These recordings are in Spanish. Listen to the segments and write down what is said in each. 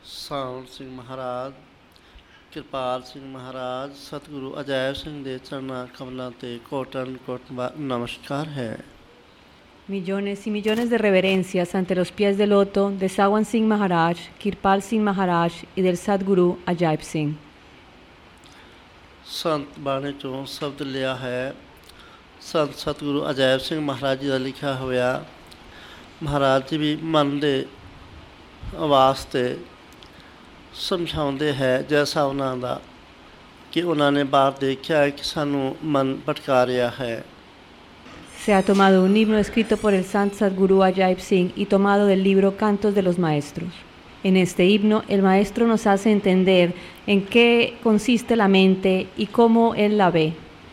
ਸਾਉਣ ਸਿੰਘ ਮਹਾਰਾਜ, ਕਿਰਪਾਲ ਸਿੰਘ ਮਹਾਰਾਜ, ਸਤਿਗੁਰੂ ਅਜੈਬ ਸਿੰਘ ਦੇ ਚਰਨਾਂ ਕਮਲਾਂ ਤੇ ਕੋਟਨ ਕੋਟ ਨਮਸਕਾਰ ਹੈ। Millones y millones de reverencias ante los pies de loto de Sawan Singh Maharaj, Kirpal Singh Maharaj y del Sadguru Ajaib Singh. ਸੰਤ ਬਾਣੀ ਚੋਂ ਸ਼ਬਦ ਲਿਆ ਹੈ। ਸੰਤ ਸਤਿਗੁਰੂ ਅਜੈਬ ਸਿੰਘ ਮਹਾਰਾਜ ਜੀ ਦਾ ਲਿਖਿਆ ਹੋਇਆ। ਮਹਾਰਾਜ ਜੀ ਵੀ ਮਨ ਦੇ ਵਾਸਤੇ ਸਮਝਾਉਂਦੇ ਹੈ, ਜੈਸਾ ਉਹਨਾਂ ਦਾ ਕਿ ਉਹਨਾਂ ਨੇ ਬਾਹਰ ਦੇਖਿਆ ਹੈ ਕਿ ਸਾਨੂੰ ਮਨ ਭਟਕਾ ਰਿਹਾ ਹੈ। Se ha tomado un himno escrito por el Sant Sadguru Ajaib Singh y tomado del libro Cantos de los Maestros. En este himno, el maestro nos hace entender en qué consiste la mente y cómo él la ve.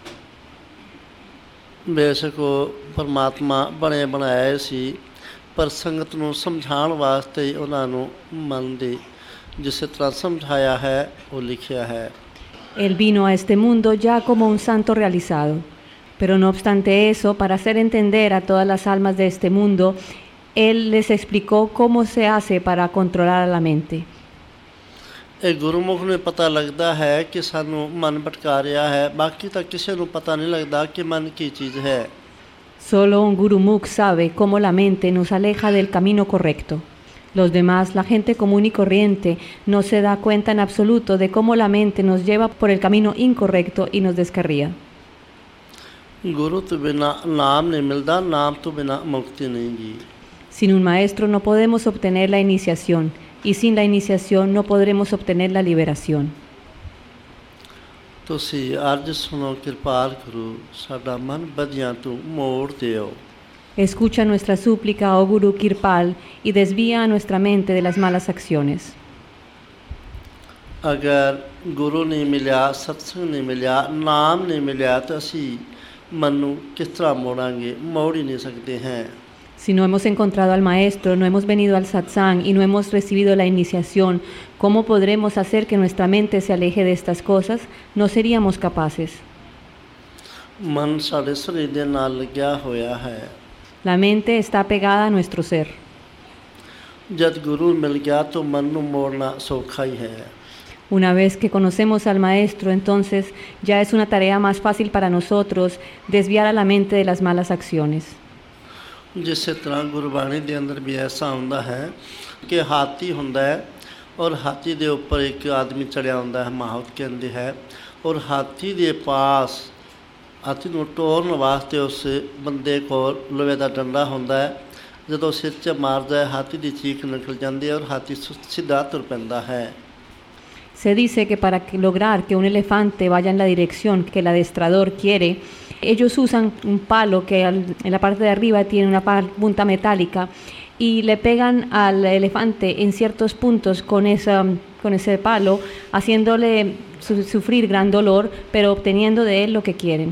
ਬੇਸ਼ੱਕ ਉਹ ਪਰਮਾਤਮਾ ਬਣੇ ਬਣਾਏ ਸੀ, ਪਰ ਸੰਗਤ ਨੂੰ ਸਮਝਾਉਣ ਵਾਸਤੇ ਉਹਨਾਂ ਨੂੰ ਮਨ ਦੀ ਜਿਸ ਤਰ੍ਹਾਂ ਸਮਝਾਇਆ ਹੈ ਉਹ ਲਿਖਿਆ ਹੈ। Él vino a este mundo ya como un santo realizado. Pero no obstante eso, para hacer entender a todas las almas de este mundo, Él les explicó cómo se hace para controlar a la mente. ਇਹ ਗੁਰਮੁਖ ਨੂੰ ਪਤਾ ਲੱਗਦਾ ਹੈ ਕਿ ਸਾਨੂੰ ਮਨ ਭਟਕਾ ਰਿਹਾ ਹੈ, ਬਾਕੀ ਤਾਂ ਕਿਸੇ ਨੂੰ ਪਤਾ ਨਹੀਂ ਲੱਗਦਾ ਕਿ ਮਨ ਕੀ ਚੀਜ਼ ਹੈ। Solo un Gurumukh sabe cómo la mente nos aleja del camino correcto. Los demás, la gente común y corriente, no se da cuenta en absoluto de cómo la mente nos lleva por el camino incorrecto y nos descarría. ਗੁਰੂ ਤੋਂ ਬਿਨਾਂ ਨਾਮ ਨਹੀਂ ਮਿਲਦਾ, ਨਾਮ ਤੋਂ ਬਿਨਾਂ ਮੁਕਤੀ ਨਹੀਂ ਜੀ। Sin un maestro no podemos obtener la iniciación, y sin la iniciación no podremos obtener la liberación. ਤੁਸੀਂ ਅਰਜ਼ ਸੁਣੋ, ਕਿਰਪਾਲ ਗੁਰੂ, ਸਾਡਾ ਮਨ ਬਦੀਆਂ ਤੋਂ ਮੋੜ ਦਿਓ। Escucha nuestra súplica, oh Guru Kirpal, y desvía a nuestra mente de las malas acciones. ਅਗਰ ਗੁਰੂ ਨਹੀਂ ਮਿਲਿਆ, ਸਤਸੰਗ ਨਹੀਂ ਮਿਲਿਆ, ਨਾਮ ਨਹੀਂ ਮਿਲਿਆ ਤਾਂ ਅਸੀਂ ਮਨ ਨੂੰ ਕਿਸ ਤਰ੍ਹਾਂ ਮੋੜਾਂਗੇ? ਮੋੜ ਹੀ ਨਹੀਂ ਸਕਦੇ ਹਾਂ। Si no hemos encontrado al maestro, no hemos venido al satsang y no hemos recibido la iniciación, ¿cómo podremos hacer que nuestra mente se aleje de estas cosas? No seríamos capaces. ਮਨ ਸਾਡੇ ਸਰੀਰ ਦੇ ਨਾਲ ਲੱਗਿਆ ਹੋਇਆ ਹੈ। La mente está pegada a nuestro ser. ਜਦ ਗੁਰੂ ਮਿਲ ਗਿਆ ਤਾਂ ਮਨ ਨੂੰ ਮੋੜਨਾ ਸੌਖਾ ਹੀ ਹੈ। Una vez que conocemos al maestro, entonces ya es una tarea más fácil para nosotros desviar a la mente de las malas acciones. ਜਿਸ ਤਰ੍ਹਾਂ ਗੁਰਬਾਣੀ ਦੇ ਅੰਦਰ ਵੀ ਐਸਾ ਹੁੰਦਾ ਹੈ ਕਿ ਹਾਥੀ ਹੁੰਦਾ ਹੈ ਔਰ ਹਾਥੀ ਦੇ ਉੱਪਰ ਇੱਕ ਆਦਮੀ ਚੜਿਆ ਹੁੰਦਾ ਹੈ, ਮਾਹੌਤ ਕਹਿੰਦੇ ਹੈ, ਔਰ ਹਾਥੀ ਦੇ ਪਾਸ ਹਾਥੀ ਨੂੰ ਟੋਰਨ ਵਾਸਤੇ ਉਸ ਬੰਦੇ ਕੋਲ ਲੋਹੇ ਦਾ ਡੰਡਾ ਹੁੰਦਾ ਹੈ। ਜਦੋਂ ਸਿਰ 'ਚ ਮਾਰਦਾ ਹੈ, ਹਾਥੀ ਦੀ ਚੀਖ ਨਿਕਲ ਜਾਂਦੀ ਹੈ ਔਰ ਹਾਥੀ ਸਿੱਧਾ ਤੁਰ ਪੈਂਦਾ ਹੈ। Se dice que para lograr que un elefante vaya en la dirección que el adiestrador quiere, ellos usan un palo que en la parte de arriba tiene una punta metálica y le pegan al elefante en ciertos puntos con ese palo, haciéndole sufrir gran dolor, pero obteniendo de él lo que quieren.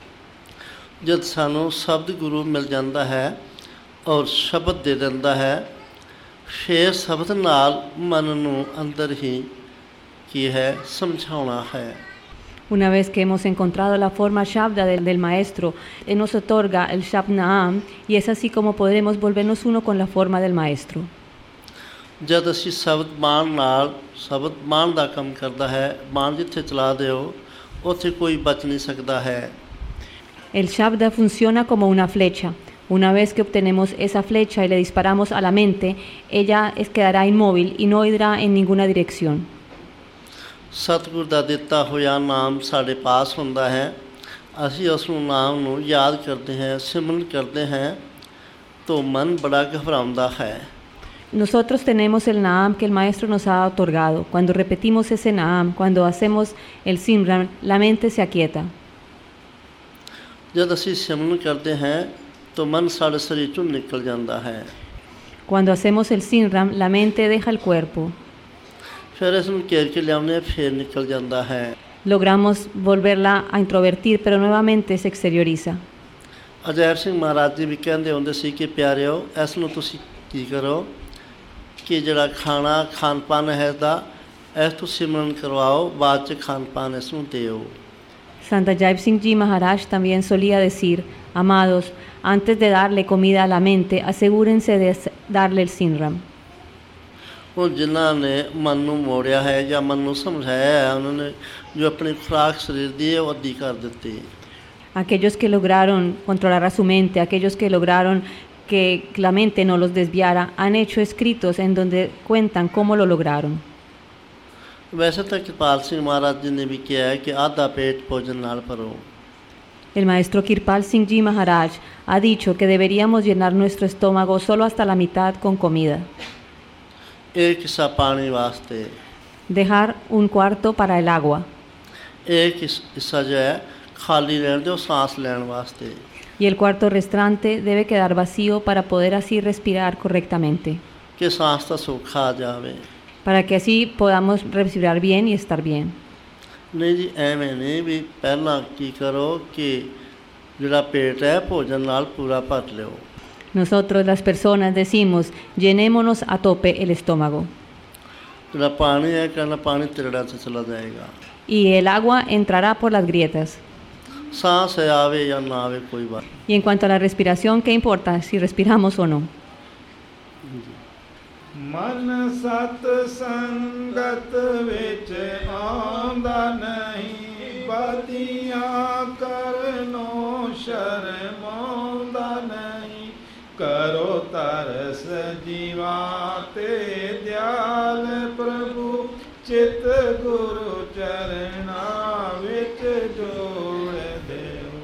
ਜਦ ਸਾਨੂੰ ਸ਼ਬਦ ਗੁਰੂ ਮਿਲ ਜਾਂਦਾ ਹੈ ਔਰ ਸ਼ਬਦ ਦੇ ਦਿੰਦਾ ਹੈ, ਫਿਰ ਸ਼ਬਦ ਨਾਲ ਮਨ ਨੂੰ ਅੰਦਰ ਹੀ ਕੀ ਹੈ ਸਮਝਾਉਣਾ ਹੈ। Una vez que hemos encontrado la forma Shabda del maestro, él nos otorga el Shabnaam y es así como podremos volvernos uno con la forma del maestro. ਜਦ ਅਸੀਂ ਸ਼ਬਦ ਬਾਣ ਨਾਲ, ਸ਼ਬਦ ਬਾਣ ਦਾ ਕੰਮ ਕਰਦਾ ਹੈ, ਬਾਣ ਜਿੱਥੇ ਚਲਾ ਦਿਓ ਉੱਥੇ ਕੋਈ ਬਚ ਨਹੀਂ ਸਕਦਾ ਹੈ। El Shabda funciona como una flecha. Una vez que obtenemos esa flecha y le disparamos a la mente, ella quedará inmóvil y no irá en ninguna dirección. ਸਤਿਗੁਰ ਦਾ ਦਿੱਤਾ ਹੋਇਆ ਨਾਮ ਸਾਡੇ ਪਾਸ ਹੁੰਦਾ ਹੈ। ਅਸੀਂ ਉਸ ਨੂੰ ਨਾਮ ਨੂੰ ਯਾਦ ਕਰਦੇ ਹਾਂ, ਸਿਮਰਨ ਕਰਦੇ ਹਾਂ, ਤਾਂ ਮਨ ਬੜਾ ਘਬਰਾਉਂਦਾ ਹੈ। Nosotros tenemos el Naam que el maestro nos ha otorgado. Cuando repetimos ese Naam, cuando hacemos el Simran, la mente se aquieta. ਜਦ ਅਸੀਂ ਸਿਮਰਨ ਕਰਦੇ ਹਾਂ ਤਾਂ ਮਨ ਸਾਡੇ ਸਰੀਰ ਚੋਂ ਨਿਕਲ ਜਾਂਦਾ ਹੈ। Cuando hacemos el Simran, la mente deja el cuerpo. ਫਿਰ ਇਸ ਨੂੰ ਘੇਰ ਕੇ ਲਿਆਉਂਦੇ ਹਾਂ, ਫਿਰ ਨਿਕਲ ਜਾਂਦਾ ਹੈ। Logramos volverla a introvertir, pero nuevamente se exterioriza. Ajaib ਸਿੰਘ ਮਹਾਰਾਜ ਜੀ ਵੀ ਕਹਿੰਦੇ ਹੁੰਦੇ ਸੀ ਕਿ ਪਿਆਰਿਓ, ਇਸ ਨੂੰ ਤੁਸੀਂ ਕੀ ਕਰੋ ਕਿ ਜਿਹੜਾ ਖਾਣ ਪਾਨ ਹੈ ਦਾ ਇਸ ਤੋਂ ਸਿਮਰਨ ਕਰਵਾਓ, ਬਾਅਦ 'ਚ ਖਾਣ ਪਾਨ ਇਸ ਨੂੰ ਦਿਓ। Sant Ajaib Singh Ji Maharaj también solía decir, amados, antes de darle comida a la mente, asegúrense de darle el Simran. ਉਹ ਜਿਨ੍ਹਾਂ ਨੇ ਮਨ ਨੂੰ ਮੋੜਿਆ ਹੈ ਜਾਂ ਮਨ ਨੂੰ ਸਮਝਾਇਆ ਹੈ, ਉਹਨਾਂ ਨੇ ਜੋ ਆਪਣੀ ਖੁਰਾਕ ਸਰੀਰ ਦੀ ਹੈ ਉਹ ਅੱਧੀ ਕਰ ਦਿੱਤੀ। Aquellos que lograron controlar a su mente, aquellos que lograron que la mente no los desviara, han hecho escritos en donde cuentan cómo lo lograron. ਵੈਸੇ ਤਾਂ ਕਿਰਪਾਲ ਸਿੰਘ ਮਹਾਰਾਜ ਜੀ ਨੇ ਵੀ ਕਿਹਾ ਹੈ ਕਿ ਆਧਾ ਪੇਟ ਭੋਜਨ ਨਾਲ ਭਰੋ। El maestro Kirpal Singh Ji Maharaj ha dicho que deberíamos llenar nuestro estómago solo hasta la mitad con comida. एक हिस्सा पानी वास्ते, Dejar un cuarto para el agua एक हिस्सा जो है खाली रहने दो सांस लेने वास्ते, y el cuarto restante debe quedar vacío para poder así respirar correctamente, कि सांस का सूखा आ जावे। para que así podamos respirar bien y estar bien. नहीं जी ਐਵੇਂ नहीं भी ਪਹਿਲਾਂ ਕੀ ਕਰੋ कि ਜਿਹੜਾ पेट है भोजन नाल पूरा भर लियो। Nosotros las personas decimos, llenémonos a tope el estómago ਜਿਹੜਾ पानी है कहना पानी तिरड़ा से चला जाएगा। y el agua entrará por las grietas. सांस है आवे या ना आवे कोई बात। Y en cuanto a la respiración, ¿qué importa si respiramos o no? ਮਨ ਸਤ ਸੰਗਤ ਵਿੱਚ ਆਉਂਦਾ ਨਹੀਂ, ਬਾਤੀਆਂ ਕਰਨੋਂ ਸ਼ਰਮਾਉਂਦਾ ਨਹੀਂ। ਕਰੋ ਤਰਸ ਜੀਵਾਂ ਤੇ ਦਿਆਲ ਪ੍ਰਭੂ, ਚਿਤ ਗੁਰੂ ਚਰਨਾਂ ਵਿੱਚ ਜੋੜ ਦੇਓ।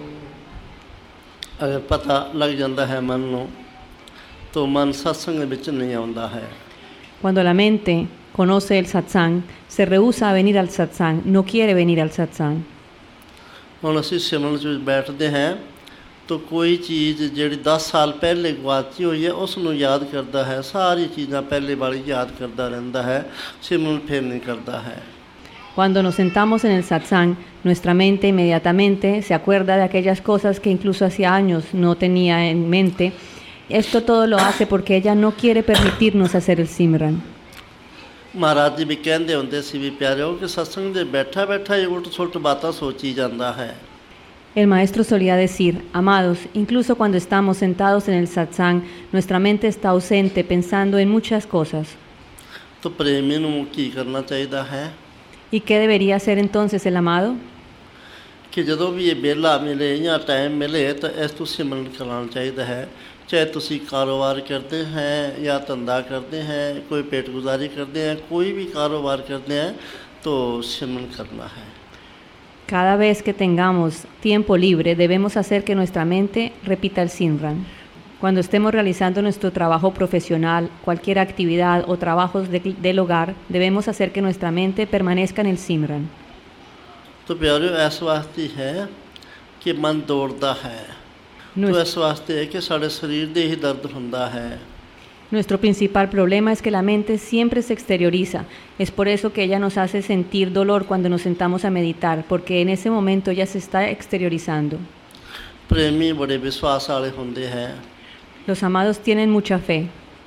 अगर पता लग जाता है मन ਨੂੰ तो मन सत्संग ਵਿੱਚ नहीं ਆਉਂਦਾ है। Cuando la mente conoce el satsang, se rehúsa a venir al satsang, no quiere venir al satsang. ਹੁਣ ਅਸੀਂ ਸਿਮਰਨ ਵਿੱਚ ਬੈਠਦੇ ਹਾਂ तो ਕੋਈ ਚੀਜ਼ ਜਿਹੜੀ 10 ਸਾਲ ਪਹਿਲੇ ਗਵਾਚੀ ਹੋਈ ਹੈ ਉਸ ਨੂੰ ਯਾਦ ਕਰਦਾ ਹੈ, ਸਾਰੀ ਚੀਜ਼ਾਂ ਪਹਿਲੇ ਵਾਲੀ ਯਾਦ ਕਰਦਾ ਰਹਿੰਦਾ ਹੈ, ਸਿਮਰਨ ਫਿਰ ਨਹੀਂ ਕਰਦਾ ਹੈ। Cuando nos sentamos en el satsang, nuestra mente inmediatamente se acuerda de aquellas cosas que incluso hacía años no tenía en mente. Esto todo lo hace porque ella no quiere permitirnos hacer el Simran. Maharaj ਜੀ ਵੀ ਕਹਿੰਦੇ ਹੁੰਦੇ ਸੀ ਵੀ ਪਿਆਰਿਓ ਕਿ ਸਤਸੰਗ ਦੇ ਬੈਠਾ ਬੈਠਾ ਹੀ ਉਲਟ ਸੁਲਟ ਬਾਤਾਂ ਸੋਚੀ ਜਾਂਦਾ ਹੈ। El maestro solía decir, amados, incluso cuando estamos sentados en el satsang, nuestra mente está ausente pensando en muchas cosas. तो ਪ੍ਰੇਮੀ ਨੂੰ ਕੀ ਕਰਨਾ ਚਾਹੀਦਾ ਹੈ ¿Y qué debería hacer entonces el amado? ਕਿ ਜਦੋਂ ਵੀ ਇਹ ਵਿਹਲਾ ਮਿਲੇ ਜਾਂ ਟਾਈਮ ਮਿਲੇ ਤਾਂ ਇਸ ਤੋਂ ਸਿਮਰਨ ਕਰਨਾ ਚਾਹੀਦਾ ਹੈ। चाहे तुसी कारोबार करते हैं या धंधा करते हैं, कोई पेट गुजारी करते हैं, कोई भी कारोबार करते हैं तो सिमरन करना है। Cada vez que tengamos tiempo libre debemos hacer que nuestra mente repita el Simran. Cuando estemos realizando nuestro trabajo profesional, cualquier actividad o trabajos del hogar, debemos hacer que nuestra mente permanezca en el Simran. तो प्यारे इस वास्ते है कि मन दौड़ता है, तो इस वास्ते है कि साढ़े शरीर दे ही दर्द हुंदा है। Nuestro principal problema es que la mente siempre se exterioriza. Es por eso que ella nos hace sentir dolor cuando nos sentamos a meditar, porque en ese momento ella se está exteriorizando. प्रेमी बड़े विश्वास वाले हुंदे हैं। Los amados tienen mucha fe.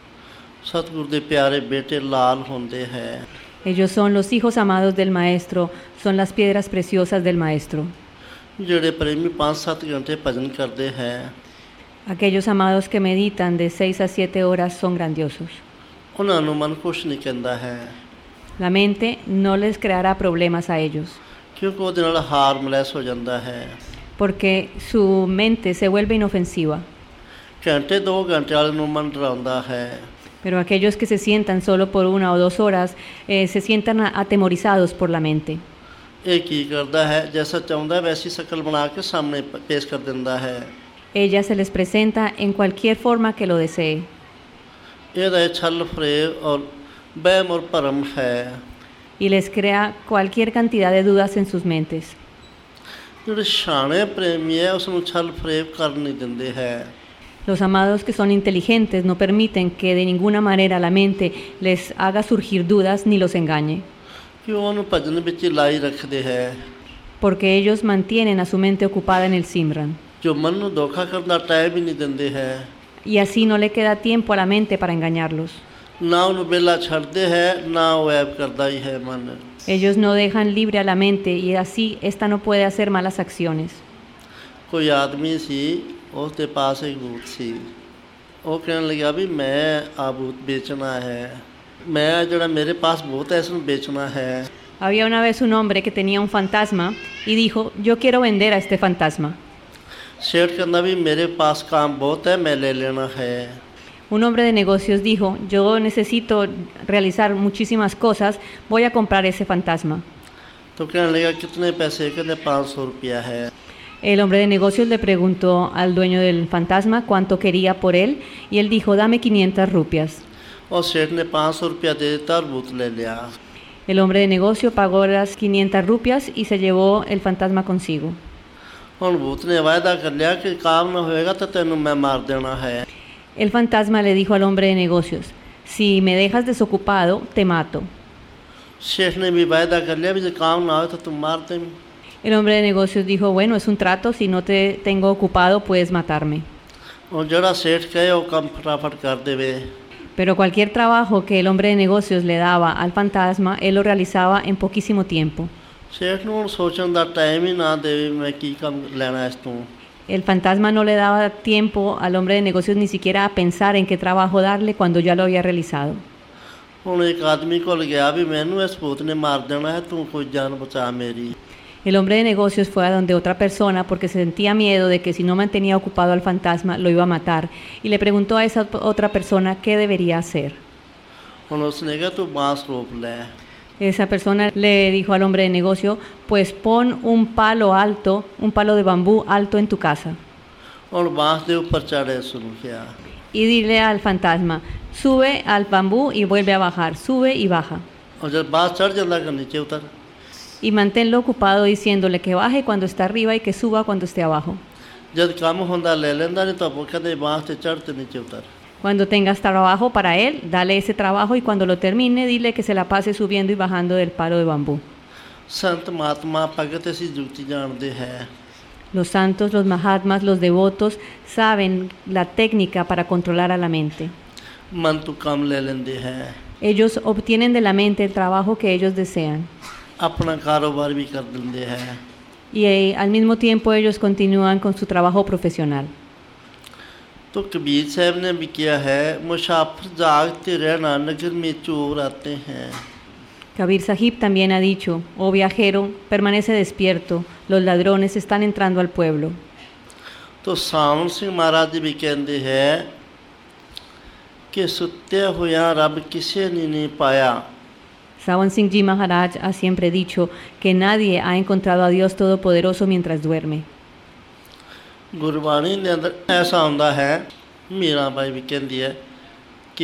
सतगुरु दे प्यारे बेटे लाल हुंदे हैं। Ellos son los hijos amados del maestro, son las piedras preciosas del maestro. ਜਿਹੜੇ ਪ੍ਰੇਮੀ 5-7 ਘੰਟੇ ਭਜਨ ਕਰਦੇ ਹੈ, Aquellos amados que meditan de 6 a 7 horas son grandiosos. ਉਹਨਾਂ ਨੂੰ ਮਨ ਕੁਛ ਨਹੀਂ ਕਹਿੰਦਾ ਹੈ, La mente no les creará problemas a ellos, ਕਿਉਂਕਿ ਉਹਦੇ ਨਾਲ ਹਾਰਮਲੈਸ ਹੋ ਜਾਂਦਾ ਹੈ। porque su mente se vuelve inofensiva. ਘੰਟੇ 2 ਘੰਟੇ ਵਾਲੇ ਨੂੰ ਮਨ ਡਰਾਉਂਦਾ ਹੈ। Pero aquellos que se sientan solo por 1 o 2 horas se sientan atemorizados por la mente. ਇਹ ਕੀ ਕਰਦਾ ਹੈ, ਜੈਸਾ ਚਾਹੁੰਦਾ ਵੈਸੀ ਸ਼ਕਲ ਬਣਾ ਕੇ ਸਾਹਮਣੇ ਪੇਸ਼ ਕਰ ਦਿੰਦਾ ਹੈ। Ella se les presenta en cualquier forma que lo desee. ਇਹਦਾ ਛਲ ਫਰੇਬ ਔਰ ਵਹਿਮ ਔਰ ਭਰਮ ਹੈ। Y les crea cualquier cantidad de dudas en sus mentes. ਜਿਹੜੇ ਸਿਆਣੇ ਪ੍ਰੇਮੀ ਹੈ ਉਸ ਨੂੰ ਛਲ ਫਰੇਬ ਕਰ ਨਹੀਂ ਦਿੰਦੇ ਹੈ। Los amados que son inteligentes no permiten que de ninguna manera la mente les haga surgir dudas ni los engañe. ਕਿ ਉਹਨੂੰ ਭਜਨ ਵਿੱਚ ਲਾਈ ਰੱਖਦੇ ਹੈ। Porque ellos mantienen a su mente ocupada en el Simran. ਜੋ ਮਨ ਨੂੰ ਧੋਖਾ ਕਰਨ ਦਾ ਟਾਈਮ ਹੀ ਨਹੀਂ ਦਿੰਦੇ ਹੈ। Y así no le queda tiempo a la mente para engañarlos. ਨਾ ਉਹਨੂੰ ਵਿਹਲਾ ਛੱਡਦੇ ਹੈ, ਨਾ ਉਹ ਐਬ ਕਰਦਾ ਹੀ ਹੈ ਮਨ। Ellos no dejan libre a la mente y así ésta no puede hacer malas acciones. ਕੋਈ ਆਦਮੀ ਸੀ, ਉਸ ਦੇ ਪਾਸ ਇੱਕ ਬੂਤ ਸੀ। ਉਹ ਕਹਿਣ ਲੱਗਿਆ ਵੀ ਮੈਂ ਆ ਬੂਤ ਵੇਚਣਾ ਹੈ। मैं ਜਿਹੜਾ ਮੇਰੇ ਪਾਸ ਬਹੁਤ ਹੈ ਇਸ ਨੂੰ ਵੇਚਣਾ ਹੈ। Había una vez un hombre que tenía un fantasma y dijo, yo quiero vender a este fantasma. ਸੇਠ ਕਹਿੰਦਾ ਵੀ ਮੇਰੇ ਪਾਸ ਕੰਮ ਬਹੁਤ ਹੈ ਮੈਂ ਲੈ ਲੈਣਾ ਹੈ। Un hombre de negocios dijo, yo necesito realizar muchísimas cosas, voy a comprar ese fantasma. तो कहने लगा कितने पैसे, कहते 500 रुपया है। El hombre de negocios le preguntó al dueño del fantasma cuánto quería por él y él dijo, dame 500 rupias. और सेठ ने 500 रुपया दे देता और भूत ले लिया। El hombre de negocio pagó las 500 rupias y se llevó el fantasma consigo. और भूत ने वायदा कर लिया कि काम ना होएगा तो तेनू मैं मार देना है। El fantasma le dijo al hombre de negocios, si me dejas desocupado, te mato. सेठ ने भी वायदा कर लिया भी जो काम ना हो तो तुम मार दे। El hombre de negocios dijo, bueno, es un trato, si no te tengo ocupado puedes matarme. और जड़ा सेठ कहे वो काम फटाफट कर देवे। Pero cualquier trabajo que el hombre de negocios le daba al fantasma, él lo realizaba en poquísimo tiempo. सेठ ਨੂੰ ਸੋਚਣ ਦਾ ਟਾਈਮ ਹੀ ਨਾ ਦੇਵੇ ਮੈਂ ਕੀ ਕੰਮ ਲੈਣਾ ਇਸ ਤੋਂ। El fantasma no le daba tiempo al hombre de negocios ni siquiera a pensar en qué trabajo darle cuando ya lo había realizado. ਹੁਣ ਇੱਕ ਆਦਮੀ ਕੋਲ ਗਿਆ ਵੀ ਮੈਨੂੰ ਇਸ ਭੂਤ ਨੇ ਮਾਰ ਦੇਣਾ ਹੈ ਤੂੰ ਕੋਈ ਜਾਨ ਬਚਾ ਮੇਰੀ। El hombre de negocios fue a donde otra persona porque sentía miedo de que si no mantenía ocupado al fantasma lo iba a matar y le preguntó a esa otra persona qué debería hacer. ਹੁਣ ਉਸਨੇ ਕਿਹਾ ਤੂੰ ਬਾਂਸ ਰੋਪ ਲੈ। Esa persona le dijo al hombre de negocio, pues pon un palo alto, un palo de bambú alto en tu casa. ਹੁਣ ਬਾਂਸ ਦੇ ਉੱਪਰ ਚੜ੍ਹੇ ਸੁਣ ਗਿਆ। Y dile al fantasma, sube al bambú y vuelve a bajar, sube y baja. और जब बांस चढ़ जाता कि नीचे उतर। Y manténlo ocupado diciéndole que baje cuando está arriba y que suba cuando esté abajo. जब काम ਹੁੰਦਾ ਲੈ ਲੈਂਦਾ ਨਹੀਂ ਤਾਂ ਉਹ ਕਹਿੰਦੇ ਬਾਂਸ ਤੇ ਚੜ੍ਹ ਤੇ ਨੀਚੇ ਉਤਰ। Cuando tengas trabajo para él, dale ese trabajo y cuando lo termine, dile que se la pase subiendo y bajando del palo de bambú. ਸੰਤ ਮਹਾਤਮਾ ਭਗਤ ਅਸੀਂ ਜੁਗਤੀ ਜਾਣਦੇ ਹੈ। Los santos, los mahatmas, los devotos saben la técnica para controlar a la mente. ਮਨ ਤੋਂ ਕੰਮ ਲੈ ਲੈਂਦੇ ਹੈ। Ellos obtienen de la mente el trabajo que ellos desean. ਆਪਣਾ ਕਾਰੋਬਾਰ ਵੀ ਕਰ ਦਿੰਦੇ ਹੈ। Y al mismo tiempo ellos continúan con su trabajo profesional. तो कबीर साहब ने भी किया है मुसाफिर जागते रहना नगर में चोर आते हैं। Kabir Sahib también ha dicho, oh viajero, permanece despierto, los ladrones están entrando al pueblo. तो सावन सिंह महाराज जी भी कहते हैं कि सुत्या हुआ रब किसे ने नहीं पाया। Sawan Singh Ji Maharaj ha siempre dicho que nadie ha encontrado a Dios Todopoderoso mientras duerme. Gurbani ਦੇ ਅੰਦਰ ਐਸਾ ਹੁੰਦਾ ਹੈ ਮੀਰਾ ਬਾਈ ਵੀ ਕਹਿੰਦੀ ਹੈ ਕਿ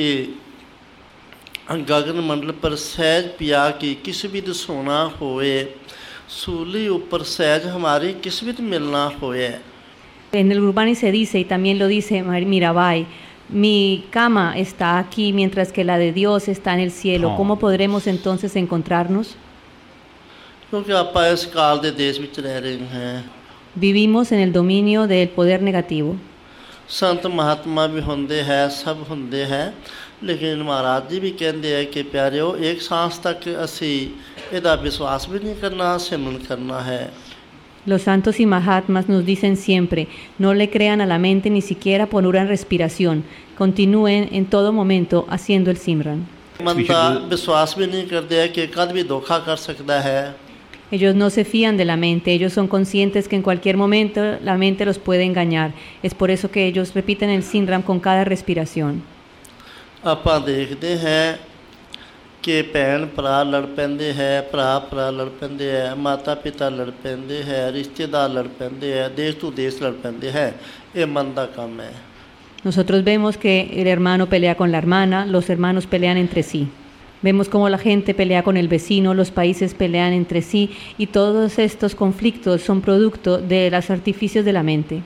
ਗगन ਮੰਡਲ ਪਰ ਸਹਿਜ ਪਿਆ ਕਿ ਕਿਸਬਿਤ ਸੋਣਾ ਹੋਏ ਸੂਲੀ ਉੱਪਰ ਸਹਿਜ ਹਮਾਰੀ ਕਿਸਬਿਤ ਮਿਲਣਾ ਹੋਏ। En el Gurbani se dice, y también lo dice Mirabai, mi cama está aquí mientras que la de Dios está en el cielo. ¿Cómo podremos entonces encontrarnos? ਕਿਉਂਕਿ ਆਪਾਂ ਇਸ ਕਾਲ ਦੇ ਦੇਸ਼ ਵਿੱਚ ਰਹਿ ਰਹੇ ਹਾਂ। Vivimos en el dominio del poder negativo. ਸੰਤ ਮਹਾਤਮਾ ਵੀ ਹੁੰਦੇ ਹੈ ਸਭ ਹੁੰਦੇ ਹੈ ਲੇਕਿਨ ਮਹਾਰਾਜ ਜੀ ਵੀ ਕਹਿੰਦੇ ਹੈ ਕਿ ਪਿਆਰਿਓ ਇੱਕ ਸਾਂਸ ਤੱਕ ਅਸੀਂ ਇਹਦਾ ਵਿਸ਼ਵਾਸ ਵੀ ਨਹੀਂ ਕਰਨਾ ਸਿਮਰਨ ਕਰਨਾ ਹੈ। Los santos y mahatmas nos dicen siempre, no le crean a la mente ni siquiera por una respiración, continúen en todo momento haciendo el Simran. ਮਨ ਦਾ ਵਿਸ਼ਵਾਸ ਵੀ ਨਹੀਂ ਕਰਦੇ ਹੈ ਕਿ ਕਦ ਵੀ ਧੋਖਾ ਕਰ ਸਕਦਾ ਹੈ। Ellos no se fían de la mente, ellos son conscientes que en cualquier momento la mente los puede engañar. Es por eso que ellos repiten el Simran con cada respiración. ਆਪਾਂ ਦੇਖਦੇ ਹੈ ਕਿ ਭੈਣ ਭਰਾ ਲੜ ਪੈਂਦੇ ਹੈ ਭਰਾ ਲੜ ਪੈਂਦੇ ਹੈ ਮਾਤਾ ਪਿਤਾ ਲੜ ਪੈਂਦੇ ਹੈ ਰਿਸ਼ਤੇਦਾਰ ਲੜ ਪੈਂਦੇ ਹੈ ਦੇਸ਼ ਤੋਂ ਦੇਸ਼ ਲੜ ਪੈਂਦੇ ਹੈ ਇਹ ਮਨ ਦਾ ਕੰਮ ਹੈ। Nosotros vemos que el hermano pelea con la hermana, los hermanos pelean entre sí. Vemos cómo la gente pelea con el vecino, los países pelean entre sí y todos estos conflictos son producto de los artificios de la mente.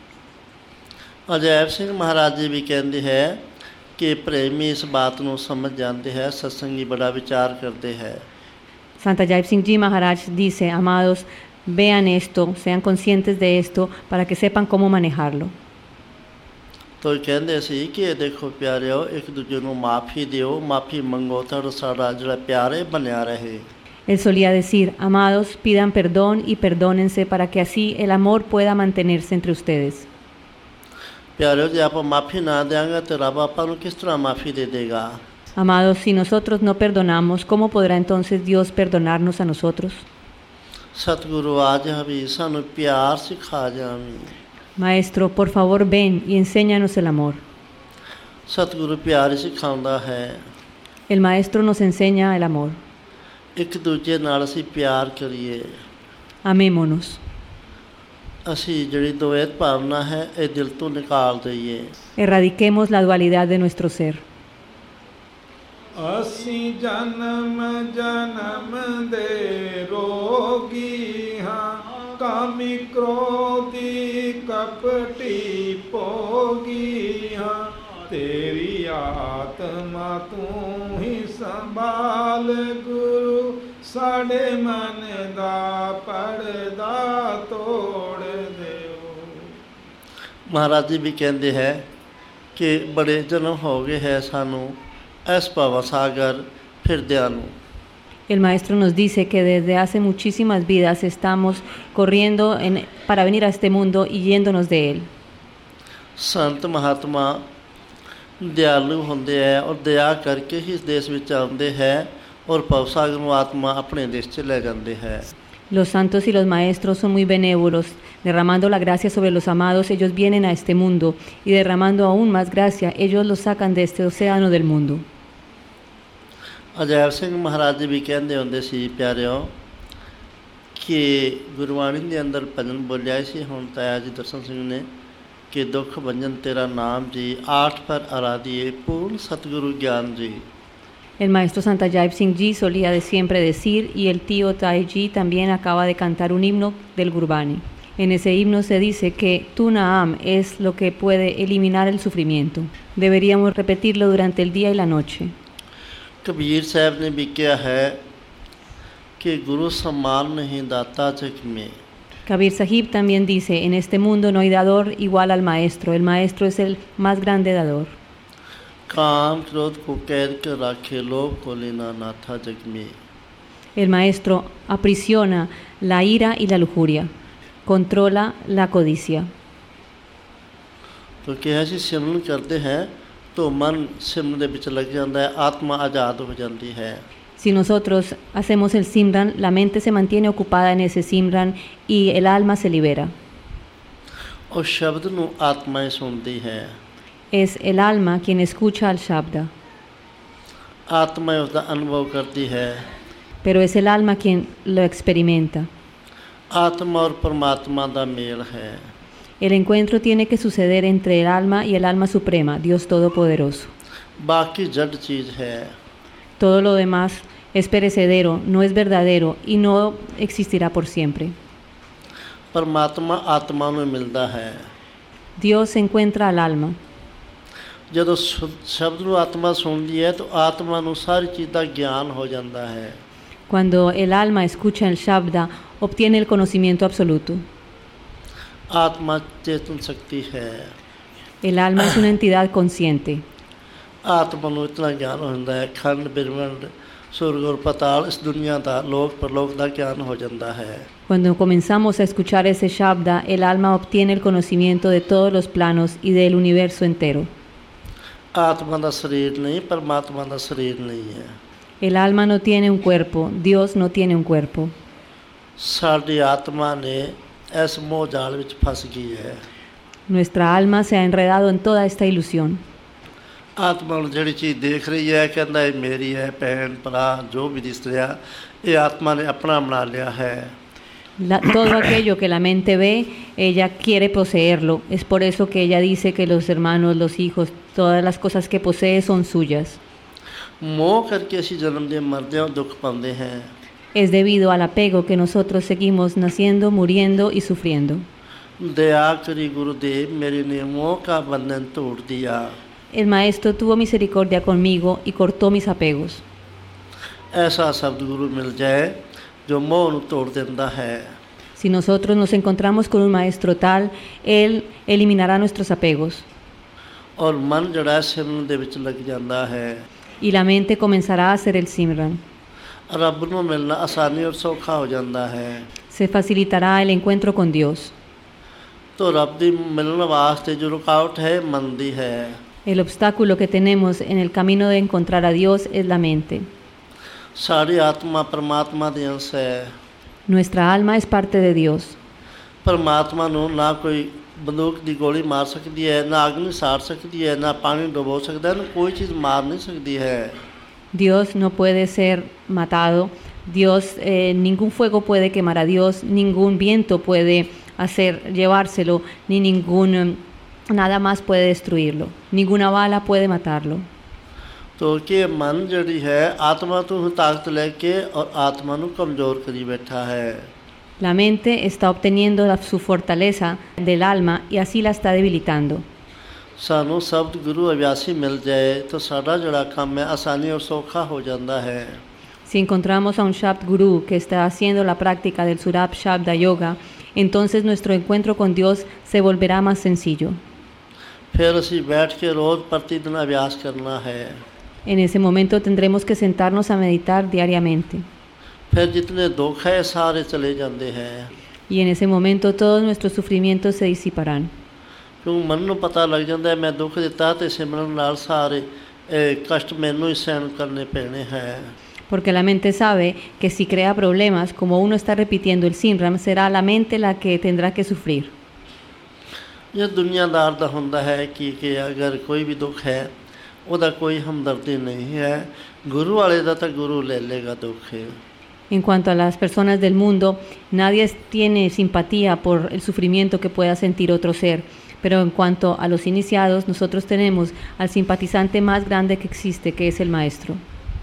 Ajaib ਸਿੰਘ ਮਹਾਰਾਜ ਜੀ ਵੀ ਕਹਿੰਦੇ ਹੈ ਕਿ ਪ੍ਰੇਮੀ ਇਸ ਬਾਤ ਨੂੰ ਸਮਝ ਜਾਂਦੇ ਹੈ ਸਤਸੰਗੀ ਬੜਾ ਵਿਚਾਰ ਕਰਦੇ ਹੈ। Santa Jai Singh Ji Maharaj dice, amados, vean esto, sean conscientes de esto para que sepan cómo manejarlo. तो ਕਹਿੰਦੇ ਸੀ ਕਿ ਦੇਖੋ ਪਿਆਰਿਓ ਇੱਕ ਦੂਜੇ ਨੂੰ ਮਾਫੀ ਦਿਓ ਮਾਫੀ ਮੰਗੋ ਤਾਂ ਸਾਡਾ ਜਿਹੜਾ ਪਿਆਰ ਹੈ ਬਣਿਆ ਰਹੇ। Él solía decir, amados, pidan perdón y perdónense para que así el amor pueda mantenerse entre ustedes. ਪਿਆਰਿਓ ਜੇ ਆਪਾਂ ਮਾਫੀ ਨਾ ਦੇਵਾਂਗੇ ਤਾਂ ਰੱਬ ਆਪਾਂ ਨੂੰ ਕਿਸ ਤਰ੍ਹਾਂ ਮਾਫੀ ਦੇ ਦੇਗਾ। Amados, si nosotros no perdonamos, ¿cómo podrá entonces Dios perdonarnos a nosotros? ਸਤਿਗੁਰੂ ਆਜ ਵੀ ਸਾਨੂੰ ਪਿਆਰ ਸਿਖਾ ਜਾਵੀਂ। Maestro, por favor, ven y enséñanos el amor. ਸਤਿਗੁਰੂ ਪਿਆਰ ਹੀ ਸਿਖਾਉਂਦਾ ਹੈ। El Maestro nos enseña el amor. ਇੱਕ ਦੂਜੇ ਨਾਲ ਅਸੀਂ ਪਿਆਰ ਕਰੀਏ। Amémonos. ਅਸੀਂ ਜਿਹੜੀ ਦੁਵੈਤ ਭਾਵਨਾ ਹੈ ਇਹ ਦਿਲ ਤੋਂ ਨਿਕਾਲ ਦਈਏ। Erradiquemos la dualidad de nuestro ser. ਅਸੀਂ ਜਨਮ ਜਨਮ ਦੇ ਰੋਗੀ ਹਾਂ, ਕਾਮੀ ਕ੍ਰੋਧੀ ਕਪਟੀ ਭੋਗੀ ਹਾਂ। ਤੇਰੀ ਆਤਮਾ ਤੂੰ ਹੀ ਸੰਭਾਲ ਗੁਰੂ, ਸਾਡੇ ਮਨ ਦਾ ਪਰਦਾ ਤੋੜ ਦਿਓ। ਮਹਾਰਾਜ ਜੀ ਵੀ ਕਹਿੰਦੇ ਹੈ ਕਿ ਬੜੇ ਜਨਮ ਹੋ ਗਏ ਹੈ ਸਾਨੂੰ ਇਸ ਭਵ ਸਾਗਰ ਫਿਰਦਿਆਂ ਨੂੰ। El Maestro nos dice que desde hace muchísimas vidas estamos corriendo para venir a este mundo y yéndonos de él. ਸੰਤ ਮਹਾਤਮਾ ਦਿਆਲੂ ਹੁੰਦੇ ਹੈ ਔਰ ਦਇਆ ਕਰਕੇ ਹੀ ਇਸ ਦੇਸ਼ ਵਿੱਚ ਆਉਂਦੇ ਹੈ ਔਰ ਭਵ ਸਾਗਰ ਨੂੰ ਆਤਮਾ ਆਪਣੇ ਦੇਸ਼ 'ਚ ਲੈ ਜਾਂਦੇ ਹੈ। Los santos y los maestros son muy benévolos, derramando la gracia sobre los amados. Ellos vienen a este mundo y derramando aún más gracia, ellos los sacan de este océano del mundo. Ajaib ਸਿੰਘ ਮਹਾਰਾਜ ਜੀ ਵੀ ਕਹਿੰਦੇ ਹੁੰਦੇ ਸੀ ਪਿਆਰਿਓ ਕਿ ਗੁਰਬਾਣੀ ਦੇ ਅੰਦਰ ਭਜਨ ਬੋਲਿਆ ਸੀ ਹੁਣ ਤਾਇਆ ਜੀ ਦਰਸ਼ਨ ਸਿੰਘ ਨੇ ਕਿ ਦੁੱਖ ਭੰਜਨ ਤੇਰਾ ਨਾਮ ਜੀ, ਆਠ ਪਰ ਆਰਾਧੀਏ ਪੂਰਨ ਸਤਿਗੁਰੂ ਗਿਆਨ ਜੀ। El maestro Santa Jaip Singh Ji solía siempre decir, y el tío Tai Ji también acaba de cantar un himno del Gurbani. En ese himno se dice que Tu Naam es lo que puede eliminar el sufrimiento. Deberíamos repetirlo durante el día y la noche. Kabir ਸਾਹਿਬ ਨੇ ਵੀ ਕਿਹਾ ਹੈ ਕਿ ਗੁਰੂ ਸਮਾਨ ਨਹੀਂ ਦਾਤਾ ਜਗ ਮੇਂ। Kabir Sahib también dice, en este mundo no hay dador igual al maestro. El maestro es el más grande dador. काम क्रोध को कैद कर रखे लोभ को लेना नाथा जग में। El maestro aprisiona la ira y la lujuria, controla la codicia. तो ਕਿਹਾ ਸੀ ਸਿਮਰਨ ਕਰਦੇ ਹੈ तो मन सिमਰਨ ਦੇ ਵਿੱਚ ਲੱਗ ਜਾਂਦਾ ਹੈ, ਆਤਮਾ ਆਜ਼ਾਦ ਹੋ ਜਾਂਦੀ ਹੈ। Si nosotros hacemos el Simran, la mente se mantiene ocupada en ese Simran y el alma se libera. और शब्द ਨੂੰ ਆਤਮਾ ਹੀ ਸੁਣਦੀ ਹੈ। Es el alma quien escucha al Shabda, ਆਤਮਾ ਉਸਦਾ ਅਨੁਭਵ ਕਰਦੀ ਹੈ। pero es el alma quien lo experimenta. ਆਤਮਾ ਔਰ ਪਰਮਾਤਮਾ ਦਾ ਮੇਲ ਹੈ। El encuentro tiene que suceder entre el alma y el alma suprema, Dios Todopoderoso. ਬਾਕੀ ਜੜ ਚੀਜ਼ ਹੈ। Todo lo demás es perecedero, no es verdadero y no existirá por siempre. ਪਰਮਾਤਮਾ ਆਤਮਾ ਨੂੰ ਮਿਲਦਾ ਹੈ। Dios encuentra al alma. ਜਦੋਂ ਸ਼ਬਦ ਨੂੰ ਆਤਮਾ ਸੁਣਦੀ ਹੈ ਤਾਂ ਆਤਮਾ ਨੂੰ ਸਾਰੀ ਚੀਜ਼ ਦਾ ਗਿਆਨ ਹੋ ਜਾਂਦਾ ਹੈ। Cuando el alma escucha el Shabda, obtiene el conocimiento absoluto. ਆਤਮਾ ਚੇਤਨ ਸ਼ਕਤੀ ਹੈ। El alma es una entidad consciente. ਆਤਮਾ ਨੂੰ ਇਤਨਾ ਗਿਆਨ ਹੁੰਦਾ ਹੈ, ਖੰਡ ਬ੍ਰਹਮੰਡ ਸੁਰਗ ਔਰ ਪਤਾਲ ਇਸ ਦੁਨੀਆ ਦਾ ਲੋਕ ਪਰਲੋਕ ਦਾ ਗਿਆਨ ਹੋ ਜਾਂਦਾ ਹੈ। Cuando comenzamos a escuchar ese Shabda, el alma obtiene el conocimiento de todos los planos y del universo entero. ਆਤਮਾ ਦਾ ਸਰੀਰ ਨਹੀਂ, ਪਰਮਾਤਮਾ ਦਾ ਸਰੀਰ ਨਹੀਂ ਹੈ। El alma no tiene un cuerpo, Dios no tiene un cuerpo. ਸਾਡੀ ਆਤਮਾ ਨੇ ਇਸ ਮੋਹ ਜਾਲ ਵਿੱਚ ਫਸ ਗਈ ਹੈ। Nuestra alma se ha enredado en toda esta ilusión. ਆਤਮਾ ਨੂੰ ਜਿਹੜੀ ਚੀਜ਼ ਦੇਖ ਰਹੀ ਹੈ ਕਹਿੰਦਾ ਇਹ ਮੇਰੀ ਹੈ, ਭੈਣ ਭਰਾ ਜੋ ਵੀ ਦਿਸ ਰਿਹਾ ਇਹ ਆਤਮਾ ਨੇ ਆਪਣਾ ਬਣਾ ਲਿਆ ਹੈ। Todo aquello que la mente ve, ella quiere poseerlo. Es por eso que ella dice que los hermanos, los hijos, todas las cosas que posee son suyas. ਮੋਹ ਕਰਕੇ ਅਸੀਂ ਜਨਮ ਦੇ ਮਰਦਿਆਂ ਦੁੱਖ ਪਾਉਂਦੇ ਹਾਂ। Es debido al apego que nosotros seguimos naciendo, muriendo y sufriendo. ਦਇਆ ਕਰੀ ਗੁਰੂਦੇਵ ਮੇਰੇ ਨੇ ਮੋਹ ਕਾ ਬੰਧਨ ਤੋੜ ਦਿਆ। El maestro tuvo misericordia conmigo y cortó mis apegos. ਐਸਾ ਸਤਿਗੁਰੂ ਮਿਲ ਜਾਏ ਜੋ ਮੋਹ ਨੂੰ ਤੋੜ ਦਿੰਦਾ ਹੈ। Si nosotros nos encontramos con un maestro tal, él eliminará nuestros apegos. ਔਰ ਮਨ ਜਿਹੜਾ ਸਿਮਰਨ ਦੇ ਵਿੱਚ ਲੱਗ ਜਾਂਦਾ ਹੈ। Y la mente comenzará a hacer el Simran. ਰੱਬ ਨੂੰ ਮਿਲਣਾ ਆਸਾਨੀ ਔਰ ਸੌਖਾ ਹੋ ਜਾਂਦਾ ਹੈ। Se facilitará el encuentro con Dios. ਤੋ ਰੱਬ ਦੀ ਮਿਲਣ ਵਾਸਤੇ ਜੋ ਰੁਕਾਵਟ ਹੈ ਮਨ ਦੀ ਹੈ। El obstáculo que tenemos en el camino de encontrar a Dios es la mente. सारी आत्मा परमात्मा दी अंश है। Nuestra alma es parte de Dios. परमात्मा ਨੂੰ ਨਾ ਕੋਈ ਬੰਦੂਕ ਦੀ ਗੋਲੀ ਮਾਰ ਸਕਦੀ ਹੈ, ਨਾ ਅਗਨੀ ਸਾੜ ਸਕਦੀ ਹੈ, ਨਾ ਪਾਣੀ ਡੁਬੋ ਸਕਦਾ ਹੈ, ਕੋਈ ਚੀਜ਼ ਮਾਰ ਨਹੀਂ ਸਕਦੀ ਹੈ। Dios no puede ser matado. Dios, ningún fuego puede quemar a Dios, ningún viento puede llevárselo, ni nada más puede destruirlo, ninguna bala puede matarlo. तो कि मन जड़ी है आत्मा तो ताकत लेके और आत्मा ਨੂੰ कमजोर करी बैठा है। La mente está obteniendo su fortaleza del alma y así la está debilitando. ਸਾਨੂੰ ਸ਼ਬਦ ਗੁਰੂ ਅਭਿਆਸੀ ਮਿਲ ਜਾਏ ਤਾਂ ਸਾਡਾ ਜਿਹੜਾ ਕੰਮ ਹੈ ਆਸਾਨੀ ਔਰ ਸੌਖਾ ਹੋ ਜਾਂਦਾ ਹੈ। Si encontramos a un Shabd Guru que está haciendo la práctica del Surabh Shabda Yoga, entonces nuestro encuentro con Dios se volverá más sencillo. ਫਿਰ ਅਸੀਂ ਬੈਠ ਕੇ ਰੋਜ਼ ਪ੍ਰਤੀਦਿਨ ਅਭਿਆਸ ਕਰਨਾ ਹੈ। En ese momento tendremos que sentarnos a meditar diariamente. ਫਿਰ ਜਿਤਨੇ ਦੁੱਖ ਹੈ ਸਾਰੇ ਚਲੇ ਜਾਂਦੇ ਹੈ। Y en ese momento todos nuestros sufrimientos se disiparán. ਕਿਉਂ ਮਨ ਨੂੰ ਪਤਾ ਲੱਗ ਜਾਂਦਾ ਮੈਂ ਦੁੱਖ ਦਿੱਤਾ ਤੇ ਸਿਮਰਨ ਨਾਲ ਸਾਰੇ ਕਸ਼ਟ ਮੈਨੂੰ ਹੀ ਸਹਿਣ ਕਰਨੇ ਪੈਣੇ ਹੈ। Porque la mente sabe que si crea problemas, como uno está repitiendo el Simram, será la mente la que tendrá que sufrir. ਇਹ ਦੁਨੀਆਦਾਰ ਦਾ ਹੁੰਦਾ ਹੈ ਕਿ ਅਗਰ ਕੋਈ ਵੀ ਦੁੱਖ ਹੈ ਉਹਦਾ ਕੋਈ ਹਮਦਰਦੀ ਨਹੀਂ ਹੈ, ਗੁਰੂ ਵਾਲੇ ਦਾ ਤਾਂ ਗੁਰੂ ਲੈ ਲੇਗਾ ਦੁੱਖ। En cuanto a las personas del mundo, nadie tiene simpatía por el sufrimiento que pueda sentir otro ser. Pero en cuanto a los iniciados, nosotros tenemos al simpatizante más grande que existe, que es el Maestro.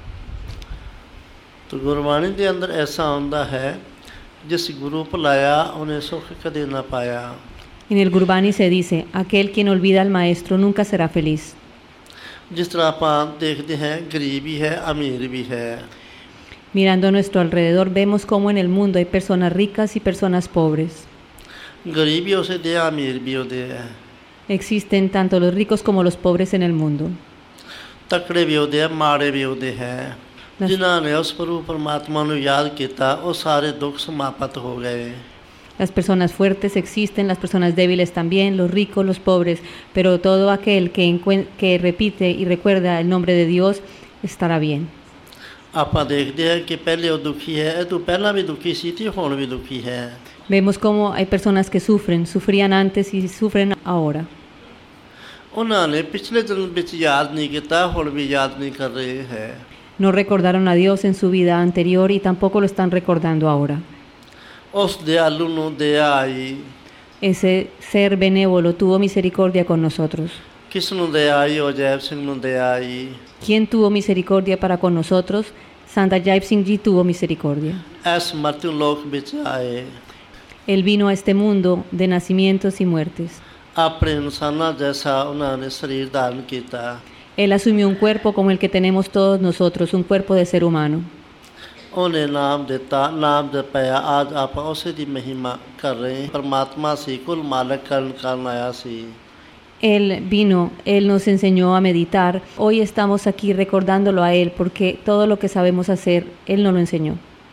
तो गुरबाणी के अंदर ऐसा ਹੁੰਦਾ है जिस गुरु भुलाया उन्हें सुख कदे ना पाया। En el Gurbani se dice, aquel quien olvida al Maestro nunca será feliz. जिस तरह ਆਪਾਂ देखते हैं गरीब भी है अमीर भी है। Mirando a nuestro alrededor vemos cómo en el mundo hay personas ricas y personas pobres. गरीब भी उसे दे अमीर भी उसे है। Existen tanto los ricos como los pobres en el mundo. तकड़े भी उसे है माड़े भी उसे है। जिन्हों ने उस प्रभु परमात्मा ਨੂੰ याद किया वो सारे दुख समाप्त हो गए। Las personas fuertes existen, las personas débiles también, los ricos, los pobres, pero todo aquel que repite y recuerda el nombre de Dios estará bien. ਆਪਾਂ ਦੇਖਦੇ ਹਾਂ ਕਿ ਪਹਿਲੇ ਉਹ ਦੁਖੀ ਹੈ, ਇਹ ਤੋਂ ਪਹਿਲਾਂ ਵੀ ਦੁਖੀ ਸੀ ਤੇ ਹੁਣ ਵੀ ਦੁਖੀ ਹੈ। Vemos cómo hay personas que sufrían antes y sufren ahora. ਉਹਨਾਂ ਨੇ ਪਿਛਲੇ ਜਨਮ ਵਿੱਚ ਯਾਦ ਨਹੀਂ ਕੀਤਾ, ਹੁਣ ਵੀ ਯਾਦ ਨਹੀਂ ਕਰ ਰਹੇ ਹੈ। No recordaron a Dios en su vida anterior y tampoco lo están recordando ahora. ਉਸ ਦਿਆਲੂ ਨੂੰ ਦਇਆ ਆਈ। Ese ser benévolo tuvo misericordia con nosotros. ਕਿਸ ਨੂੰ ਦਇਆ ਆਈ? ਅਜੈਬ ਸਿੰਘ ਨੂੰ ਦਇਆ ਆਈ। ¿Quién tuvo misericordia para con nosotros? Santa Jaip Singh Ji tuvo misericordia. ਇਸ ਮਰਤੂ ਲੋਕ ਵਿੱਚ ਆਏ। Él vino a este mundo de nacimientos y muertes. ਆਪਣੇ ਇਨਸਾਨਾਂ ਜੈਸਾ ਉਹਨਾਂ ਨੇ ਸਰੀਰ ਧਾਰਨ ਕੀਤਾ। Él asumió un cuerpo como el que tenemos todos nosotros, un cuerpo de ser humano. ਉਹਨੇ ਨਾਮ ਦਿੱਤਾ, ਨਾਮ ਜਪਿਆ। ਅੱਜ ਆਪਾਂ ਉਸੇ ਦੀ ਮਹਿਮਾ ਕਰ ਰਹੇ। ਪਰਮਾਤਮਾ ਸੀ, ਕੁਲ ਮਾਲਕ ਕਰਨ ਆਇਆ ਸੀ। Él vino, Él nos enseñó a meditar. Hoy estamos aquí recordándolo a Él porque todo lo que sabemos hacer, Él nos lo enseñó.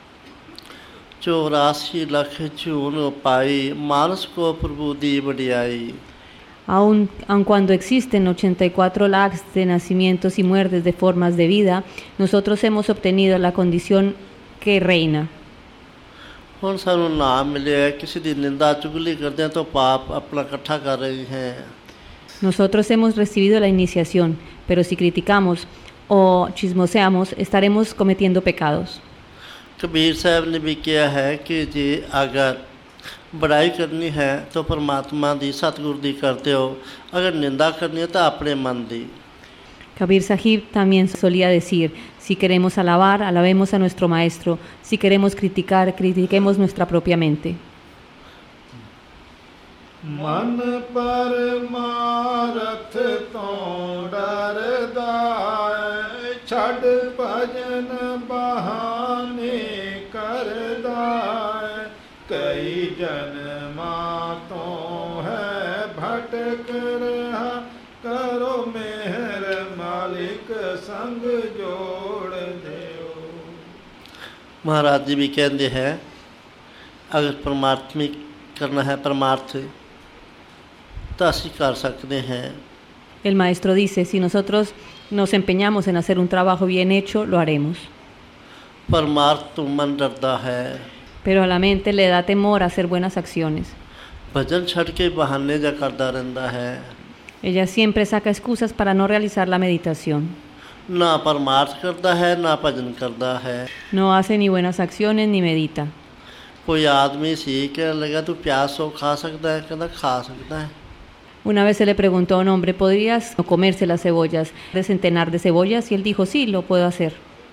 84 ਲੱਖ ਝੂਨ ਪਾਈ ਮਾਨਸ ਕੋ ਪ੍ਰਭੂ ਦੀ ਵਡਿਆਈ। Aun cuando existen 84 lakhs de nacimientos y muertes de formas de vida, nosotros hemos obtenido la condición que reina. ਹੁਣ ਸਾਨੂੰ ਨਾਮ ਮਿਲਿਆ, ਕਿਸੇ ਦੀ ਨਿੰਦਾ ਚੁਗਲੀ ਕਰਦੇ ਤਾਂ ਪਾਪ ਆਪਣਾ ਇਕੱਠਾ ਕਰ ਰਹੇ ਹੈ। Nosotros hemos recibido la iniciación, pero si criticamos o chismoseamos, estaremos cometiendo pecados. Kabir साहब ने भी किया है कि जी अगर बड़ाई करनी है तो परमात्मा दी सतगुरु दी करते हो, अगर निंदा करनी है तो अपने मन दी। Kabir Sahib también solía decir, si queremos alabar, alabemos a nuestro maestro, si queremos criticar, critiquemos nuestra propia mente. मन परमारथ तो डरदा छड़ भजन बहाने करदा कई जन्मा तो है भटक रहा करो मेहर मालिक संग जोड़ देओ। महाराज जी भी कहते हैं अगर परमात्मिक करना है परमार्थ ਤਾਂ ਅਸੀਂ ਕਰ ਸਕਦੇ ਹਾਂ। El maestro dice, si nosotros nos empeñamos en hacer un trabajo bien hecho, lo haremos. परमार्थ तो मन डरता है, Pero a la mente le da temor hacer buenas acciones. भजन छड़ के बहाने जा करता रहता है, Ella siempre saca excusas para no realizar la meditación. ना परमार्थ करता है ना भजन करता है। No hace ni buenas acciones ni medita. कोई आदमी सी कहने लगा तू प्याज सो खा सकता है, कहता खा सकता है। Una vez se le preguntó a un hombre, ¿podrías comerse las cebollas, de centenar de cebollas? Y él dijo, sí, lo puedo hacer.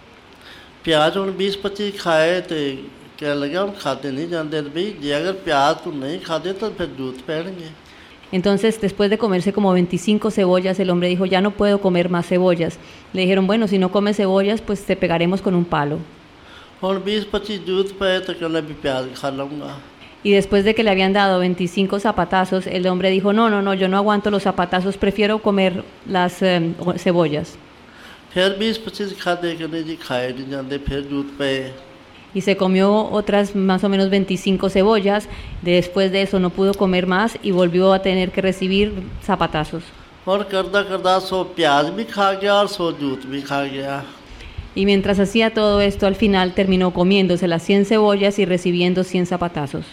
प्याज हम 20-25 खाए तो कहने लगा हम खाते नहीं जानते भाई जे अगर प्याज तू नहीं खाते तो फिर जूत पहनेंगे। Entonces, después de comerse como 25 cebollas, el hombre dijo, ya no puedo comer más cebollas. Le dijeron, bueno, si no comes cebollas, pues te pegaremos con un palo. हम 20-25 जूत पे तो कहना भी प्याज खा लूँगा। Y después de que le habían dado 25 zapatazos, el hombre dijo, no, yo no aguanto los zapatazos, prefiero comer las cebollas. फिर 20-25 खाते कहने जी खाए नहीं जाते, फिर जूत पे। Y se comió otras más o menos 25 cebollas. Después de eso no pudo comer más y volvió a tener que recibir zapatazos. और करदा करदा 100 प्याज भी खा गया और 100 जूत भी खा गया। Y mientras hacía todo esto, al final terminó comiéndose las 100 cebollas y recibiendo 100 zapatazos.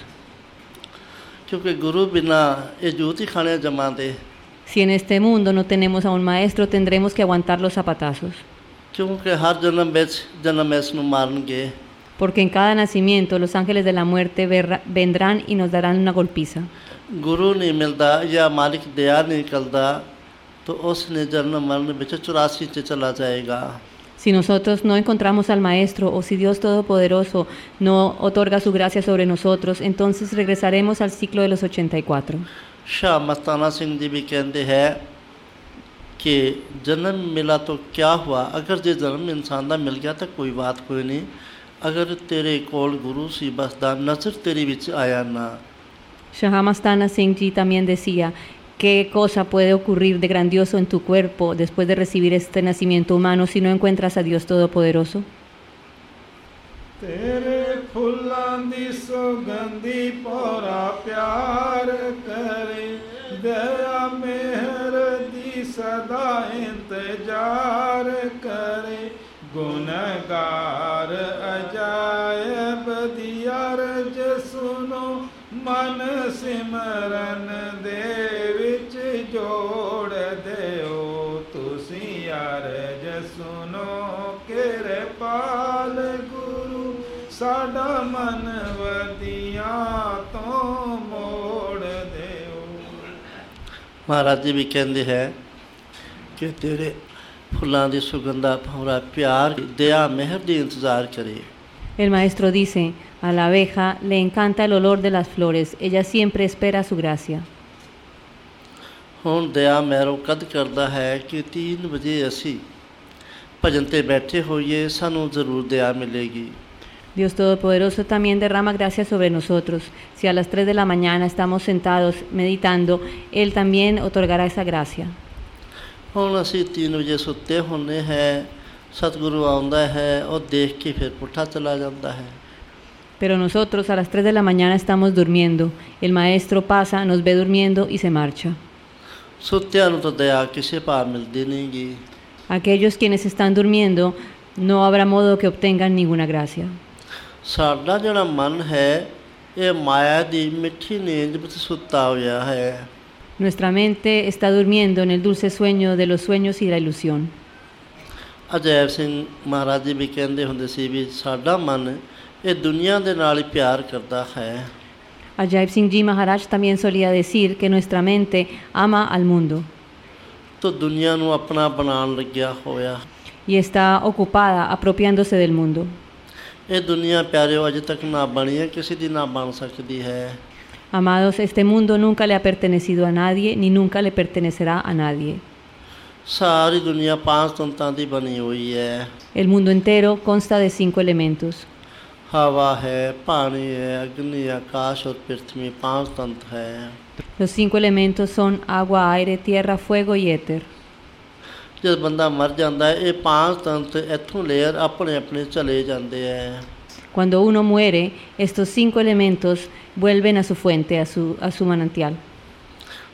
क्योंकि गुरु बिना ये जूत ही खाने जमाते, Si en este mundo no tenemos a un maestro, tendremos que aguantar los zapatazos. क्योंकि हर जन्म इस नूं मारनगे। Porque en cada nacimiento los ángeles de la muerte vendrán y nos darán una golpiza. गुरु नहीं मिलता या मालिक दया नहीं निकलता तो उसने जन्म मरण विच 84 च चला जाएगा। Si nosotros no encontramos al Maestro o si Dios Todopoderoso no otorga su gracia sobre nosotros, entonces regresaremos al ciclo de los 84. शाह मस्ताना सिंह जी भी कहते हैं कि जन्म मिला तो क्या हुआ, अगर जे जन्म इंसान का मिल गया तो कोई बात कोई नहीं, अगर तेरे कोल गुरु सी बसदा नजर तेरी विच आया ना। Shahamastana Singh Ji también decía, ¿qué cosa puede ocurrir de grandioso en tu cuerpo después de recibir este nacimiento humano si no encuentras a Dios Todopoderoso? ਤੇਰੇ ਫੁੱਲਾਂ ਦੀ ਸੁਗੰਧੀ ਪੂਰਾ ਪਿਆਰ ਕਰੇ, ਦਇਆ ਮਿਹਰ ਦੀ ਸਦਾ ਇੰਤਜ਼ਾਰ ਕਰੇ, ਗੁਨਹਗਾਰ ਅਜਾਇਬ ਦੀ ਅਰਜ ਸੁਨੋ, ਮਨ ਸਿਮਰਨ ਦੇ ਵਿੱਚ ਜੋੜ ਦਿਓ, ਤੁਸੀਂ ਅਰਜ ਸੁਨੋ ਕਿਰਪਾਲ ਗੁਰੂ, ਸਾਡਾ ਮਨ ਵਧੀਆਂ ਤੋਂ ਮੋੜ ਦਿਓ। महाराज जी भी कहते हैं कि तेरे फुल्लां दी सुगंधा भौरा प्यार दया मेहर दी इंतजार करे। El maestro dice, a la abeja le encanta el olor de las flores, ella siempre espera su gracia. ਹੁਣ ਦਇਆ ਮਹਿਰੋਂ ਕਦ ਕਰਦਾ ਹੈ ਕਿ 3 ਵਜੇ ਅਸੀਂ ਭਜਨ ਤੇ ਬੈਠੇ ਹੋਈਏ, ਸਾਨੂੰ ਜ਼ਰੂਰ ਦਇਆ ਮਿਲੇਗੀ। Dios Todopoderoso también derrama gracia sobre nosotros. Si a las 3 de la mañana estamos sentados meditando, Él también otorgará esa gracia. ਹੁਣ ਅਸੀਂ 3 ਵਜੇ ਸੁੱਤੇ ਹੁੰਦੇ ਹੈ, ਸਤਿਗੁਰੂ ਆਉਂਦਾ ਹੈ, ਉਹ ਦੇਖ ਕੇ ਫਿਰ ਪੁੱਠਾ ਚਲਾ ਜਾਂਦਾ ਹੈ। Pero nosotros a las 3 de la mañana estamos durmiendo. El maestro pasa, nos ve durmiendo y se marcha. ਸੁੱਤਿਆਂ ਨੂੰ ਤਾਂ ਦਇਆ ਕਿਸੇ ਭਾਅ ਮਿਲਦੀ ਨਹੀਂ ਗੀ। Aquellos quienes están durmiendo, no habrá modo que obtengan ninguna gracia. ਸਾਡਾ ਜਿਹੜਾ ਮਨ ਹੈ ਇਹ ਮਾਇਆ ਦੀ ਮਿੱਠੀ ਨੀਂਦ ਵਿੱਚ ਸੁੱਤਾ ਹੋਇਆ ਹੈ। Nuestra mente está durmiendo en el dulce sueño de los sueños y la ilusión. Ajaib ਸਿੰਘ ਮਹਾਰਾਜ ਜੀ ਵੀ ਕਹਿੰਦੇ ਹੁੰਦੇ ਸੀ ਵੀ ਸਾਡਾ ਮਨ ਇਹ ਦੁਨੀਆ ਦੇ ਨਾਲ ਹੀ ਪਿਆਰ ਕਰਦਾ ਹੈ। Ajaib Singh Ji Maharaj también solía decir que nuestra mente ama al mundo ਤੋ ਦੁਨੀਆ ਨੂੰ ਆਪਣਾ ਬਣਾਉਣ ਲੱਗਿਆ ਹੋਇਆ। y está ocupada apropiándose del mundo. ਇਹ ਦੁਨੀਆ ਪਿਆਰਿਓ ਅਜੇ ਤੱਕ ਨਾ ਬਣੀ ਹੈ, ਕਿਸੇ ਦੀ ਨਾ ਬਣ ਸਕਦੀ ਹੈ। Amados, este mundo nunca le ha pertenecido a nadie ni nunca le pertenecerá a nadie. ਸਾਰੀ ਦੁਨੀਆ 5 ਤੰਤਾਂ ਦੀ ਬਣੀ ਹੋਈ ਹੈ। El mundo entero consta de 5 elementos. ਹਵਾ ਹੈ, ਪਾਣੀ ਹੈ, ਅਗਨੀ, ਆਕਾਸ਼ ਔਰ ਪ੍ਰਿਥਵੀ 5 ਤੰਤ ਹੈ। Los 5 elementos son agua, aire, tierra, fuego y éter. ਜਦ ਬੰਦਾ ਮਰ ਜਾਂਦਾ ਹੈ ਇਹ 5 ਤੰਤ ਇੱਥੋਂ ਲੇਅਰ ਆਪਣੇ ਆਪਣੇ ਚਲੇ ਜਾਂਦੇ ਹੈ। Cuando uno muere, estos 5 elementos vuelven a su fuente, a su manantial.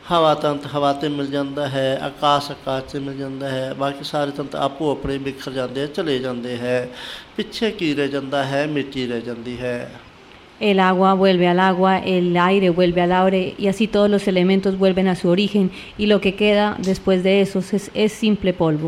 ਹਵਾ ਤੰਤ ਹਵਾ 'ਤੇ ਮਿਲ ਜਾਂਦਾ ਹੈ, ਆਕਾਸ਼ 'ਤੇ ਮਿਲ ਜਾਂਦਾ ਹੈ, ਬਾਕੀ ਸਾਰੇ ਤੰਤ ਆਪੋ ਆਪਣੇ ਬਿਖਰ ਜਾਂਦੇ ਚਲੇ ਜਾਂਦੇ ਹੈ। ਪਿੱਛੇ ਕੀ ਰਹਿ ਜਾਂਦਾ ਹੈ? ਮਿੱਟੀ ਰਹਿ ਜਾਂਦੀ ਹੈ। El agua vuelve al agua, el aire vuelve al aire y así todos los elementos vuelven a su origen y lo que queda después de eso es simple polvo.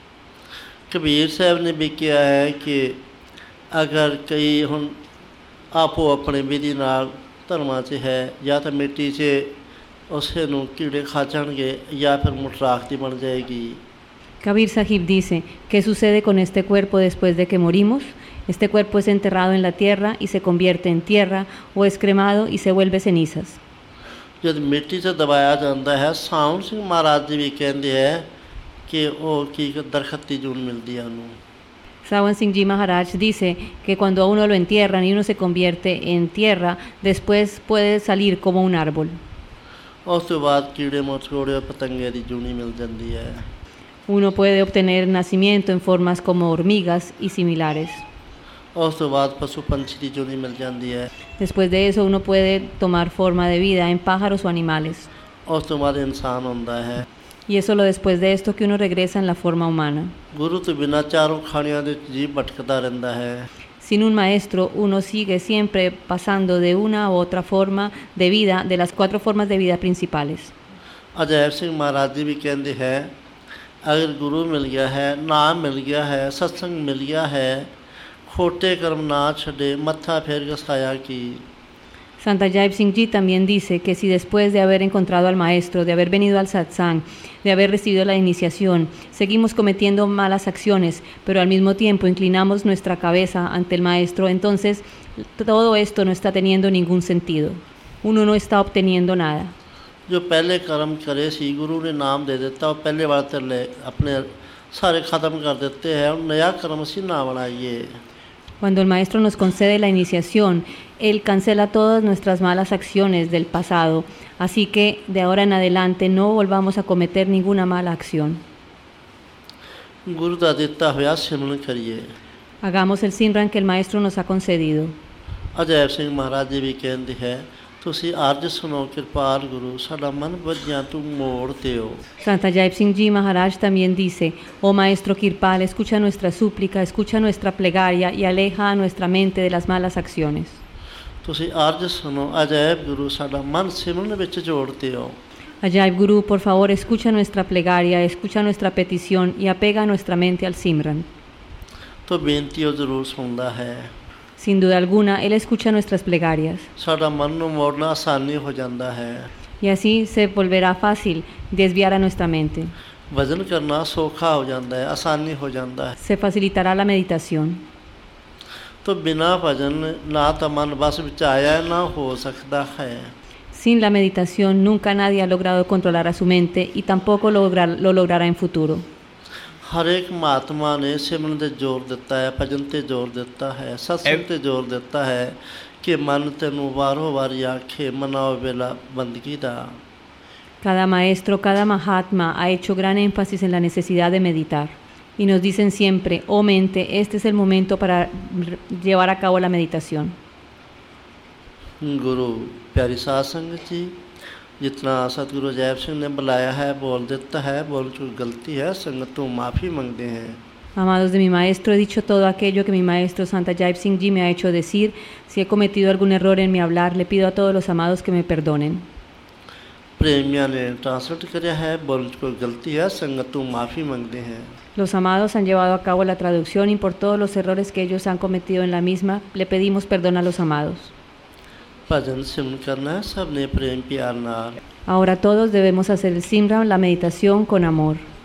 Kabir ਸਾਹਿਬ ਨੇ ਵੀ ਕਿਹਾ ਹੈ ਕਿ ਅਗਰ ਕਈ ਹੁਣ ਆਪੋ ਆਪਣੇ ਵਿਧੀ ਨਾਲ ਧਰਮਾਂ 'ਚ ਹੈ, ਜਾਂ ਤਾਂ ਮਿੱਟੀ 'ਚ ਉਸੇ ਨੂੰ ਕੀੜੇ ਖਾ ਜਾਣਗੇ ਜਾਂ ਫਿਰ ਮੁੱਠ ਦੀ ਬਣ ਜਾਏਗੀ। Kabir Sahib dice, ¿qué sucede con este cuerpo después de que morimos? Este cuerpo es enterrado en la tierra y se convierte en tierra o es cremado y se vuelve cenizas. ਜਦ ਮਿੱਟੀ 'ਚ ਦਬਾਇਆ ਜਾਂਦਾ ਹੈ, ਸਾਉਣ ਸਿੰਘ ਮਹਾਰਾਜ ਜੀ ਵੀ ਕਹਿੰਦੇ ਹੈ ਕਿ ਉਹ ਕੀ ਦਰਖਤ ਦੀ ਜੂਨ ਮਿਲਦੀ ਹੈ ਉਹਨੂੰ। Sawan Singh Ji Maharaj dice que cuando a uno lo entierran y uno se convierte en tierra, después puede salir como un árbol. ਉਸ ਤੋਂ ਬਾਅਦ ਕੀੜੇ ਮਕੌੜੇ ਪਤੰਗੇ ਦੀ ਜੂਨੀ ਮਿਲ ਜਾਂਦੀ ਹੈ। Uno puede obtener nacimiento en formas como hormigas y similares. ਉਸ ਤੋਂ ਬਾਅਦ ਪਸ਼ੂ ਪੰਛੀ ਦੀ ਜੂਨੀ ਮਿਲ ਜਾਂਦੀ ਹੈ। Después de eso uno puede tomar forma de vida en pájaros o animales. ਉਸ ਤੋਂ ਬਾਅਦ ਇਨਸਾਨ ਹੁੰਦਾ ਹੈ। Y es solo después de esto que uno regresa en la forma humana. ਗੁਰੂ ਤੋਂ ਬਿਨਾਂ ਚਾਰੋਂ ਖਾਣਿਆਂ ਦੇ ਜੀਵ ਭਟਕਦਾ ਰਹਿੰਦਾ ਹੈ। Sin un maestro, uno sigue siempre pasando de una u otra forma de vida, de las 4 formas de vida principales. Ajaib ਸਿੰਘ ਮਹਾਰਾਜ ਜੀ ਵੀ ਕਹਿੰਦੇ ਹੈ, ਅਗਰ ਗੁਰੂ ਮਿਲ ਗਿਆ ਹੈ, ਨਾਮ ਮਿਲ ਗਿਆ ਹੈ, ਸਤਸੰਗ ਮਿਲ ਗਿਆ ਹੈ, ਖੋਟੇ ਕਰਮ ਨਾ ਛੱਡੇ, ਮੱਥਾ ਫੇਰ ਘਸਾਇਆ ਕੀ। Santa Jaip Singh Ji también dice que si después de haber encontrado al maestro, de haber venido al satsang, de haber recibido la iniciación, seguimos cometiendo malas acciones, pero al mismo tiempo inclinamos nuestra cabeza ante el maestro, entonces todo esto no está teniendo ningún sentido. Uno no está obteniendo nada. ਜੋ ਪਹਿਲੇ ਕਰਮ ਕਰੇ ਸੀ, ਗੁਰੂ ਨੇ ਨਾਮ ਦੇ ਦਿੱਤਾ, ਉਹ ਪਹਿਲੇ ਵਾਲੇ ਤੇ ਆਪਣੇ ਸਾਰੇ ਖਤਮ ਕਰ ਦਿੱਤੇ ਹੈ। ਹੁਣ ਨया ਕਰਮ ਅਸੀਂ ਨਾ ਬਣਾਈਏ। Cuando el maestro nos concede la iniciación, él cancela todas nuestras malas acciones del pasado, así que de ahora en adelante no volvamos a cometer ninguna mala acción. ਗੁਰੂ ਦਾ ਦਿੱਤਾ ਹੋਇਆ ਸਿਮਰਨ ਕਰੀਏ। Hagamos el Simran que el maestro nos ha concedido. Ajaib ਸਿੰਘ ਮਹਾਰਾਜ ਜੀ ਵੀ ਕਹਿੰਦੇ ਹੈ, ਤੁਸੀਂ ਅਰਜ ਸੁਣੋ ਕਿਰਪਾਲ ਗੁਰੂ, ਸਾਡਾ ਮਨ ਵੱਜਿਆ ਤੂੰ ਮੋੜ ਦਿਓ। Santa Jaip Singh Ji Maharaj también dice, oh Maestro Kirpal, escucha nuestra súplica, escucha nuestra plegaria y aleja a nuestra mente de las malas acciones. ਤੁਸੀਂ ਅਰਜ ਸੁਣੋ ਅਜੈਬ ਗੁਰੂ, ਸਾਡਾ ਮਨ ਸਿਮਰਨ ਵਿੱਚ ਜੋੜ ਦਿਓ। Ajaib Guru, por favor, escucha nuestra plegaria, escucha nuestra petición y apega nuestra mente al Simran. ਤਾਂ ਬੇਨਤੀ ਉਹ ਜ਼ਰੂਰ ਸੁਣਦਾ ਹੈ। Sin duda alguna, Él escucha nuestras plegarias. ਸਾਡਾ ਮਨ ਨੂੰ ਮੋੜਨਾ ਆਸਾਨੀ ਹੋ ਜਾਂਦਾ ਹੈ। Y así se volverá fácil desviar a nuestra mente. ਭਜਨ ਕਰਨਾ ਸੌਖਾ ਹੋ ਜਾਂਦਾ ਹੈ, ਆਸਾਨੀ ਹੋ ਜਾਂਦਾ ਹੈ। Se facilitará la meditación. ਤਾਂ ਬਿਨਾਂ ਭਜਨ ਨਾ ਤਾਂ ਮਨ ਬਸ ਵਿੱਚ ਆਇਆ ਨਾ ਹੋ ਸਕਦਾ ਹੈ। Sin la meditación nunca nadie ha logrado controlar a su mente y tampoco lo logrará en futuro. ਹਰ ਇੱਕ ਮਹਾਤਮਾ ਨੇ ਸਿਮਰਨ 'ਤੇ ਜ਼ੋਰ ਦਿੱਤਾ ਹੈ, ਭਜਨ 'ਤੇ ਜ਼ੋਰ ਦਿੱਤਾ ਹੈ, ਸਤਸੰਗ 'ਤੇ ਜ਼ੋਰ ਦਿੱਤਾ ਹੈ ਕਿ ਮਨ ਤੈਨੂੰ ਵਾਰੋ ਵਾਰੀ ਆਖੇ ਮਨਾਓ ਵੇਲਾ ਬੰਦਗੀ ਦਾ। Cada maestro, cada mahatma ha hecho gran énfasis en la necesidad de meditar. Y nos dicen siempre, oh mente, este es el momento para llevar a cabo la meditación. ਗੁਰੂ ਪਿਆਰੀ ਸਾਧ ਸੰਗਤ ਜੀ, जितना सतगुरु अजैब सिंह ने बुलाया है बोल देता है, बोल कोई गलती है संगत तो माफ़ी मांगते हैं। Amados de mi maestro, he dicho todo aquello que mi maestro Santa Jaip Singh Ji me ha hecho decir. Si he cometido algún error en mi hablar, le pido a todos los amados que me perdonen. प्रेमिया ने ट्रांसलेट किया है, बोल कोई गलती है संगत तो माफ़ी मांगते हैं। Los amados han llevado a cabo la traducción y por todos los errores que ellos han cometido en la misma, le pedimos perdón a los amados. भजन सिमरन करना है सबने प्रेम प्यार नाल। Ahora todos debemos hacer el Simran, la meditación, con amor.